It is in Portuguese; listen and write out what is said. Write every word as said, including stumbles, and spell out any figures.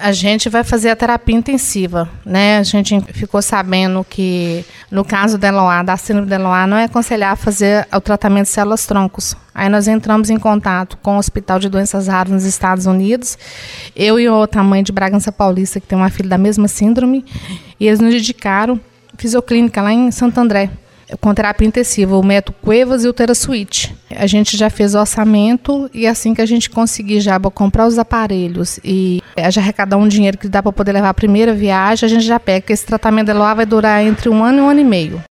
A gente vai fazer a terapia intensiva, né? A gente ficou sabendo que, no caso da Eloá, da síndrome da Eloá, não é aconselhar fazer o tratamento de células-troncos. Aí nós entramos em contato com o Hospital de Doenças Raras nos Estados Unidos, eu e outra mãe de Bragança Paulista, que tem uma filha da mesma síndrome, e eles nos indicaram fisioclínica lá em Santo André, com terapia intensiva, o método Cuevas e o TheraSuite. A gente já fez o orçamento e assim que a gente conseguir já comprar os aparelhos e já arrecadar um dinheiro que dá para poder levar a primeira viagem, a gente já pega, porque esse tratamento da Eloá vai durar entre um ano e um ano e meio.